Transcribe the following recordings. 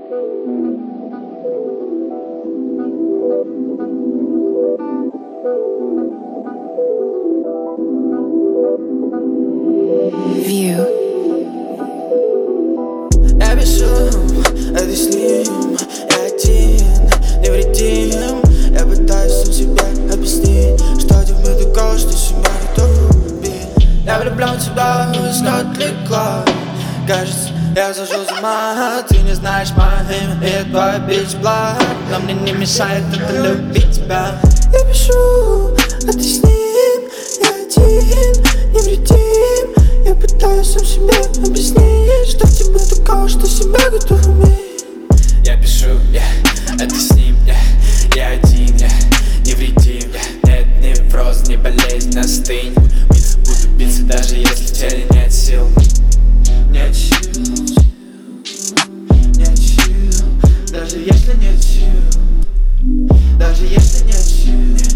View. Я пишу, а ты с ним. Я один, невредим. Я пытаюсь сам себе объяснить, что тебе такого, что себя готов убить. Я влюблен в тебя, искать легла. Кажется, я сошел с ума. Ты не знаешь мое имя, и я твой бич-благ. Но мне не мешает это любить тебя. Я пишу, а ты с ним. Я один, невредим. Я пытаюсь сам себе объяснить, что в тебе такого, что себя готов уметь. Я пишу, а ты с ним, я один, невредим. Нет невроз, не болезнь, остынь. Буду биться, даже если в теле нет сил. Нет сил, нет сил. Даже если нет сил. Даже если нет сил.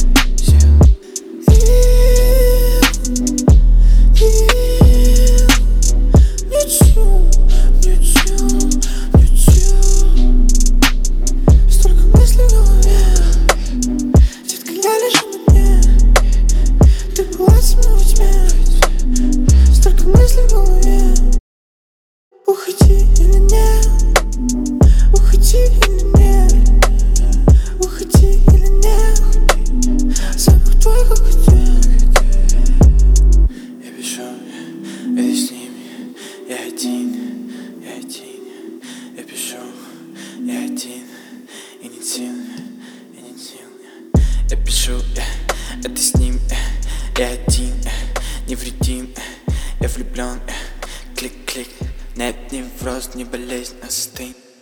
Столько мыслей в голове. Уходи или нет? Уходи или нет? Уходи или нет? Запах твой как ответ. Я пишу, это с ними. Я один, я один. Я пишу, я один. И нет сил, и нет сил. Я пишу, это с ним. Я один, невредим. Я влюблен, клик-клик. Нет невроз, не болезнь, остынь.